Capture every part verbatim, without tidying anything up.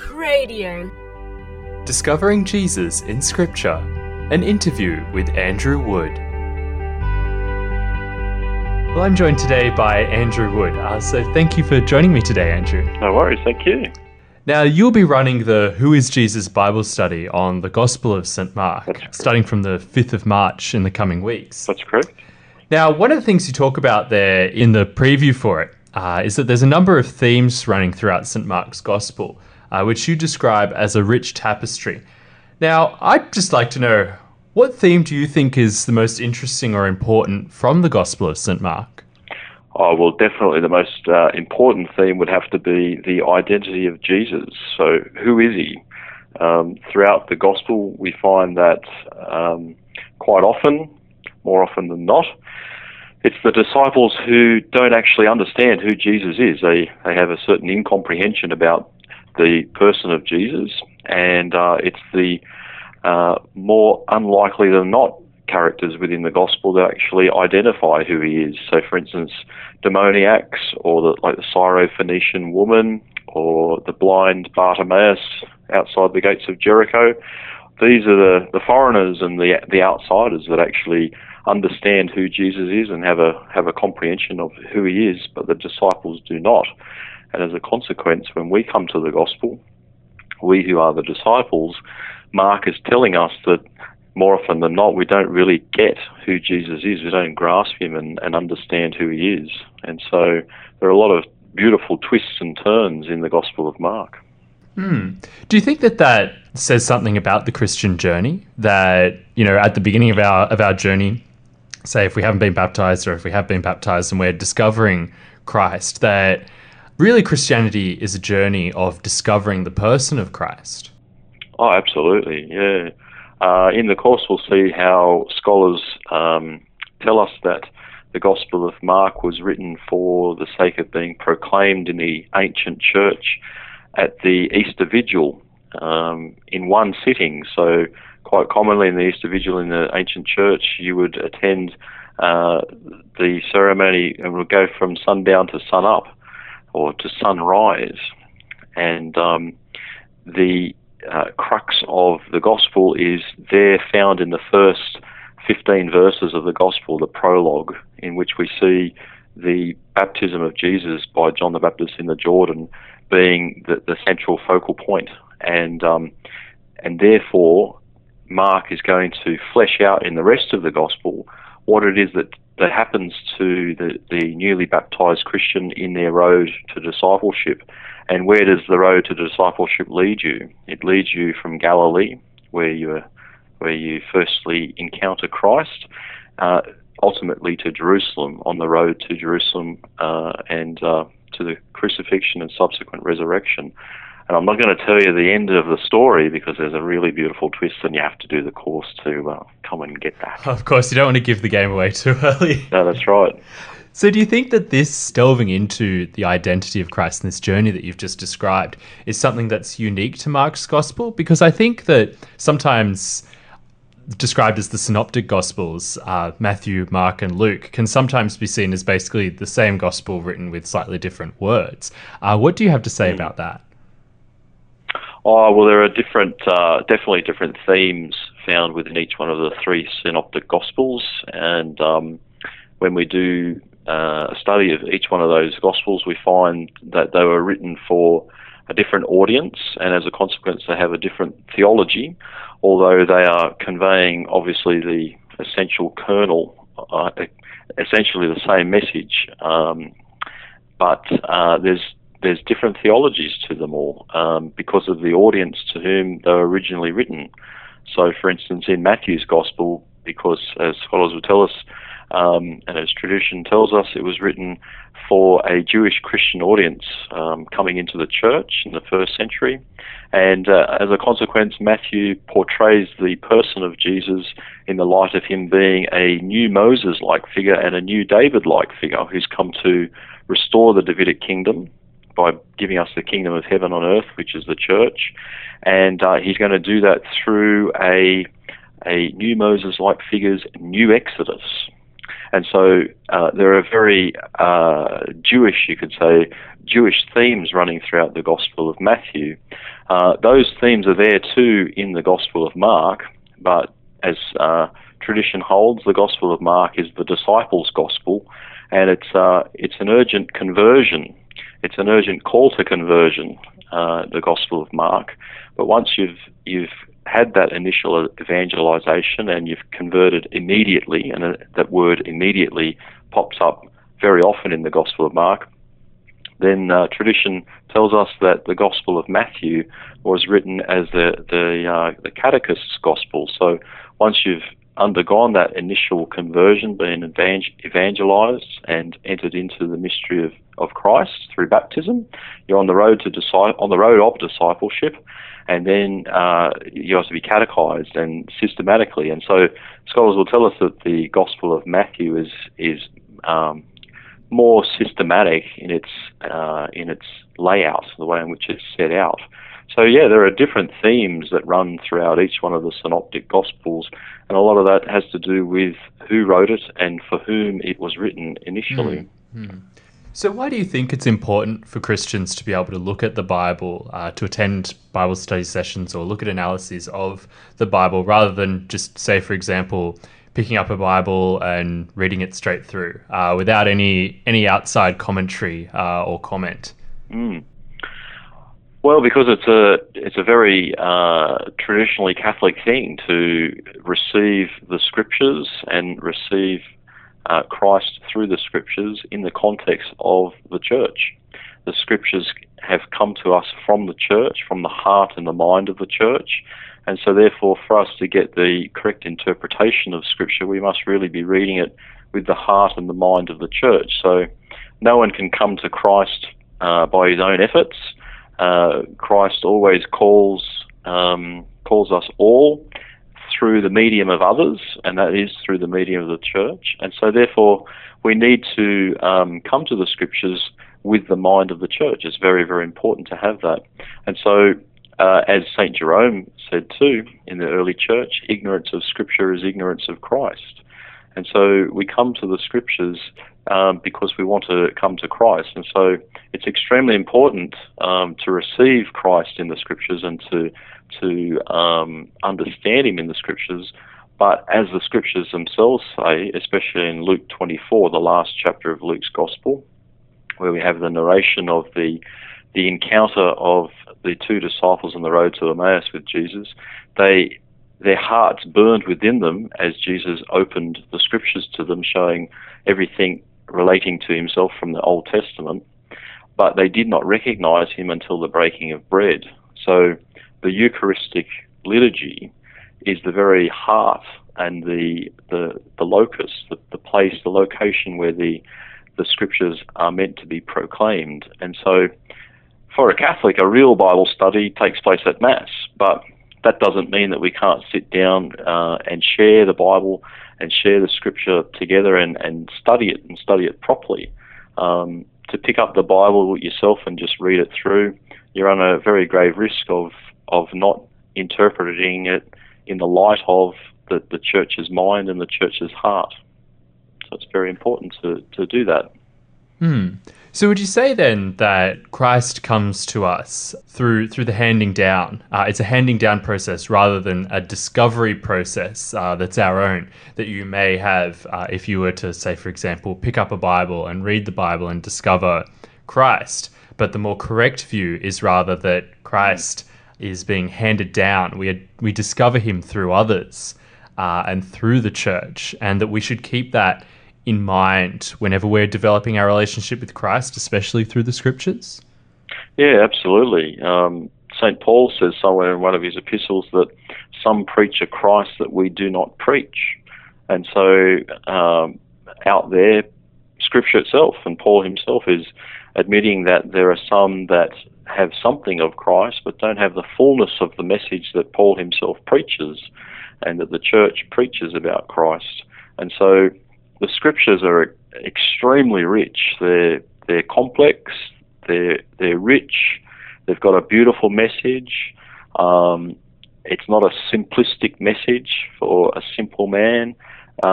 Radio. Discovering Jesus in Scripture. An interview with Andrew Wood. Well, I'm joined today by Andrew Wood, uh, so thank you for joining me today, Andrew. No worries, thank you. Now, you'll be running the Who is Jesus Bible study on the Gospel of Saint Mark, starting from the fifth of March in the coming weeks. That's correct. Now, one of the things you talk about there in the preview for it uh, is that there's a number of themes running throughout Saint Mark's Gospel, uh, which you describe as a rich tapestry. Now, I'd just like to know, what theme do you think is the most interesting or important from the Gospel of Saint Mark? Oh, well, definitely the most uh, important theme would have to be the identity of Jesus. So, who is he? Um, throughout the Gospel, we find that um, quite often, more often than not, it's the disciples who don't actually understand who Jesus is. They they have a certain incomprehension about the person of Jesus, and uh, it's the uh, more unlikely than not characters within the Gospel that actually identify who he is. So, for instance, demoniacs, or the, like the Syrophoenician woman, or the blind Bartimaeus outside the gates of Jericho. These are the, the foreigners and the the outsiders that actually understand who Jesus is and have a have a comprehension of who he is, but the disciples do not. And as a consequence, when we come to the Gospel, we who are the disciples, Mark is telling us that more often than not, we don't really get who Jesus is. We don't grasp him and, and understand who he is. And so there are a lot of beautiful twists and turns in the Gospel of Mark. Hmm. Do you think that that says something about the Christian journey? That, you know, at the beginning of our of our journey, say if we haven't been baptized or if we have been baptized and we're discovering Christ, that really Christianity is a journey of discovering the person of Christ? Oh, absolutely, yeah. Uh, in the course, we'll see how scholars um, tell us that the Gospel of Mark was written for the sake of being proclaimed in the ancient church at the Easter Vigil um, in one sitting. So quite commonly in the Easter Vigil in the ancient church, you would attend uh, the ceremony and would go from sundown to sun up, or to sunrise. And um, the uh, crux of the Gospel is there found in the first fifteen verses of the Gospel, the prologue, in which we see the baptism of Jesus by John the Baptist in the Jordan being the, the central focal point. And um, and therefore, Mark is going to flesh out in the rest of the Gospel what it is that, that happens to the, the newly baptized Christian in their road to discipleship. And where does the road to discipleship lead you? It leads you from Galilee, where you where you firstly encounter Christ, uh, ultimately to Jerusalem, on the road to Jerusalem uh, and uh, to the crucifixion and subsequent resurrection. And I'm not going to tell you the end of the story because there's a really beautiful twist and you have to do the course to uh, come and get that. Of course, you don't want to give the game away too early. No, that's right. So do you think that this delving into the identity of Christ and this journey that you've just described is something that's unique to Mark's Gospel? Because I think that sometimes described as the synoptic Gospels, uh, Matthew, Mark and Luke, can sometimes be seen as basically the same Gospel written with slightly different words. Uh, what do you have to say mm. about that? Oh, well, there are different, uh, definitely different themes found within each one of the three synoptic Gospels. And um, when we do uh, a study of each one of those Gospels, we find that they were written for a different audience, and as a consequence, they have a different theology, although they are conveying, obviously, the essential kernel, uh, essentially the same message. Um, but uh, there's There's different theologies to them all um, because of the audience to whom they were originally written. So, for instance, in Matthew's Gospel, because as scholars will tell us, um, and as tradition tells us, it was written for a Jewish Christian audience um, coming into the church in the first century. And uh, as a consequence, Matthew portrays the person of Jesus in the light of him being a new Moses-like figure and a new David-like figure who's come to restore the Davidic kingdom by giving us the kingdom of heaven on earth, which is the church. And uh, he's going to do that through a a new Moses-like figure's new Exodus. And so uh, there are very uh, Jewish, you could say, Jewish themes running throughout the Gospel of Matthew. Uh, those themes are there too in the Gospel of Mark, but as uh, tradition holds, the Gospel of Mark is the disciples' gospel, and it's uh, it's an urgent conversion. It's an urgent call to conversion, uh, the Gospel of Mark. But once you've you've had that initial evangelization and you've converted immediately, and uh, that word immediately pops up very often in the Gospel of Mark, then uh, tradition tells us that the Gospel of Matthew was written as the the, uh, the catechist's gospel. So once you've undergone that initial conversion, been evangel- evangelized and entered into the mystery of, of Christ through baptism, you're on the road to disci- on the road of discipleship, and then uh, you have to be catechized and systematically. And so scholars will tell us that the Gospel of Matthew is is um, more systematic in its uh, in its layout, the way in which it's set out. So yeah, there are different themes that run throughout each one of the synoptic Gospels, and a lot of that has to do with who wrote it and for whom it was written initially. Mm-hmm. So why do you think it's important for Christians to be able to look at the Bible, uh, to attend Bible study sessions or look at analyses of the Bible, rather than just, say, for example, picking up a Bible and reading it straight through uh, without any any outside commentary uh, or comment? Mm. Well, because it's a it's a very uh, traditionally Catholic thing to receive the Scriptures and receive uh, Christ through the Scriptures in the context of the Church. The Scriptures have come to us from the Church, from the heart and the mind of the Church, and so therefore for us to get the correct interpretation of Scripture, we must really be reading it with the heart and the mind of the Church. So no one can come to Christ uh, by his own efforts. Uh, Christ always calls um, calls us all through the medium of others, and that is through the medium of the Church. And so therefore we need to um, come to the Scriptures with the mind of the Church. It's very, very important to have that. And so uh, as Saint Jerome said too in the early Church, ignorance of Scripture is ignorance of Christ. And so we come to the Scriptures um, because we want to come to Christ. And so it's extremely important um, to receive Christ in the Scriptures and to to um, understand Him in the Scriptures. But as the Scriptures themselves say, especially in Luke twenty-four, the last chapter of Luke's Gospel, where we have the narration of the the encounter of the two disciples on the road to Emmaus with Jesus, they their hearts burned within them as Jesus opened the Scriptures to them, showing everything relating to Himself from the Old Testament, but they did not recognize Him until the breaking of bread. So the Eucharistic liturgy is the very heart and the the, the locus, the, the place, the location where the, the Scriptures are meant to be proclaimed. And so for a Catholic, a real Bible study takes place at Mass, but that doesn't mean that we can't sit down uh, and share the Bible and share the Scripture together and, and study it and study it properly. Um, to pick up the Bible yourself and just read it through, you're on a very grave risk of, of not interpreting it in the light of the, the Church's mind and the Church's heart. So it's very important to, to do that. Hmm. So would you say then that Christ comes to us through through the handing down? Uh, it's a handing down process rather than a discovery process uh, that's our own, that you may have uh, if you were to, say, for example, pick up a Bible and read the Bible and discover Christ. But the more correct view is rather that Christ is being handed down. We we discover Him through others uh, and through the Church, and that we should keep that in mind whenever we're developing our relationship with Christ, especially through the Scriptures? Yeah, absolutely. Um, Saint Paul says somewhere in one of his epistles that some preach a Christ that we do not preach. And so um, out there, Scripture itself, and Paul himself is admitting that there are some that have something of Christ but don't have the fullness of the message that Paul himself preaches and that the Church preaches about Christ. And so the Scriptures are extremely rich. They're they're complex. They're they're rich. They've got a beautiful message. Um, it's not a simplistic message for a simple man. Uh,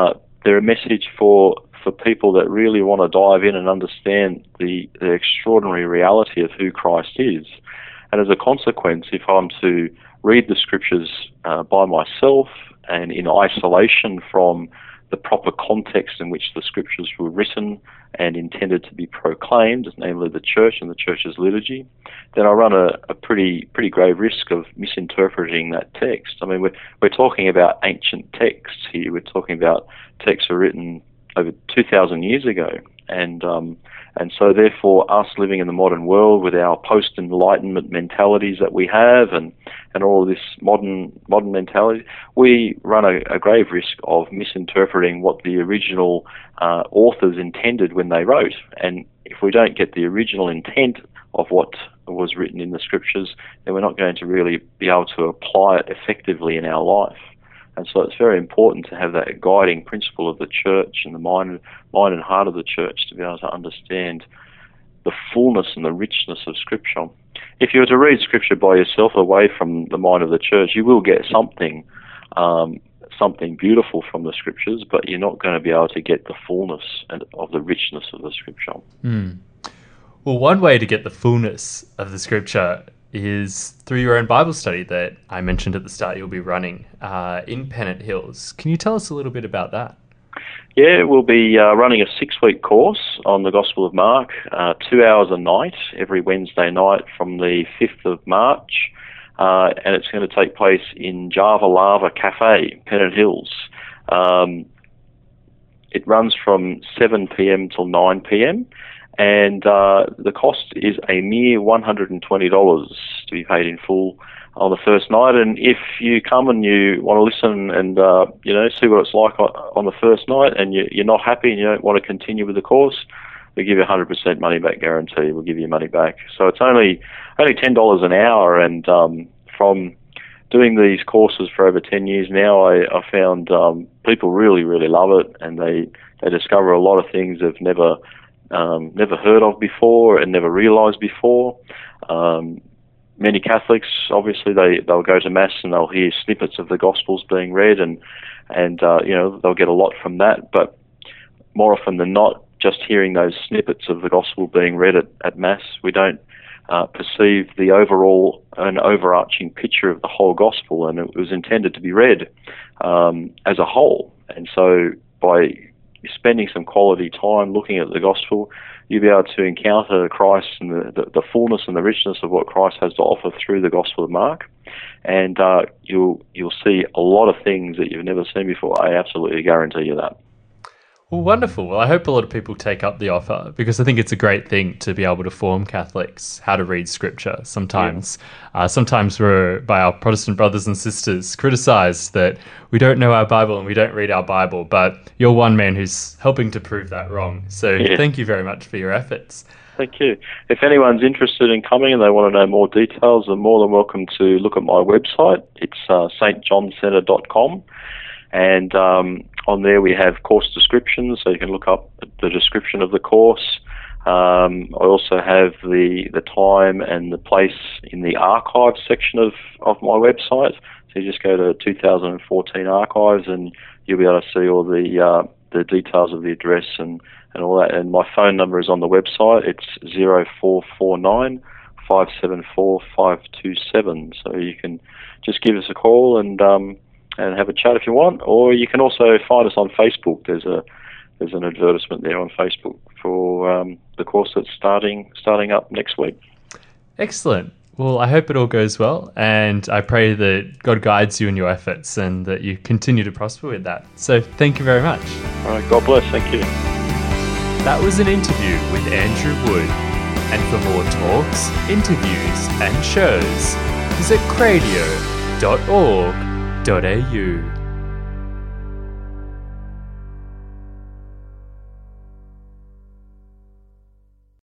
they're a message for for people that really want to dive in and understand the, the extraordinary reality of who Christ is. And as a consequence, if I'm to read the scriptures uh, by myself and in isolation from the proper context in which the scriptures were written and intended to be proclaimed, namely the church and the church's liturgy, then I run a, a pretty pretty grave risk of misinterpreting that text. I mean, we're, we're talking about ancient texts here. We're talking about texts that were written over two thousand years ago. And um, and so therefore us living in the modern world with our post-enlightenment mentalities that we have and, and all of this modern modern mentality, we run a, a grave risk of misinterpreting what the original uh, authors intended when they wrote. And if we don't get the original intent of what was written in the scriptures, then we're not going to really be able to apply it effectively in our life. And so it's very important to have that guiding principle of the church and the mind, mind and heart of the church to be able to understand the fullness and the richness of Scripture. If you were to read Scripture by yourself away from the mind of the church, you will get something, um, something beautiful from the Scriptures, but you're not going to be able to get the fullness and of the richness of the Scripture. Mm. Well, one way to get the fullness of the Scripture is through your own Bible study that I mentioned at the start you'll be running uh, in Pennant Hills. Can you tell us a little bit about that? Yeah, we'll be uh, running a six-week course on the Gospel of Mark, uh, two hours a night, every Wednesday night from the fifth of March, uh, and it's going to take place in Java Lava Cafe, Pennant Hills. Um, it runs from seven p.m. till nine p.m., and uh, the cost is a mere one hundred twenty dollars to be paid in full on the first night. And if you come and you want to listen and uh, you know see what it's like on, on the first night, and you, you're not happy and you don't want to continue with the course, we give you a one hundred percent money back guarantee. We'll give you your money back. So it's only only ten dollars an hour, and um, from doing these courses for over ten years now, I, I found um, people really, really love it, and they, they discover a lot of things they've never Um, never heard of before and never realised before. Um, many Catholics, obviously, they, they'll go to Mass and they'll hear snippets of the Gospels being read, and, and uh, you know, they'll get a lot from that. But more often than not, just hearing those snippets of the Gospel being read at, at Mass, we don't uh, perceive the overall and overarching picture of the whole Gospel, and it was intended to be read um, as a whole. And so by spending some quality time looking at the gospel, you'll be able to encounter Christ and the, the, the fullness and the richness of what Christ has to offer through the Gospel of Mark, and uh, you'll you'll see a lot of things that you've never seen before. I absolutely guarantee you that. Well, wonderful. Well, I hope a lot of people take up the offer, because I think it's a great thing to be able to form Catholics how to read Scripture. Sometimes, yeah. uh, sometimes we're, by our Protestant brothers and sisters, criticised that we don't know our Bible and we don't read our Bible, but you're one man who's helping to prove that wrong. So yeah. Thank you very much for your efforts. Thank you. If anyone's interested in coming and they want to know more details, they're more than welcome to look at my website. It's uh, s t john centre dot com. And um, on there we have course descriptions, so you can look up the description of the course. Um, I also have the the time and the place in the archives section of, of my website. So you just go to two thousand fourteen archives and you'll be able to see all the uh, the details of the address and, and all that. And my phone number is on the website. It's zero four four nine, five seven four, five two seven. So you can just give us a call and um, and have a chat if you want, or you can also find us on Facebook. There's a there's an advertisement there on Facebook for um, the course that's starting starting up next week. Excellent. Well, I hope it all goes well, and I pray that God guides you in your efforts and that you continue to prosper with that. So thank you very much. All right, God bless. Thank you. That was an interview with Andrew Wood. And for more talks, interviews and shows, visit cradio dot org dot a u.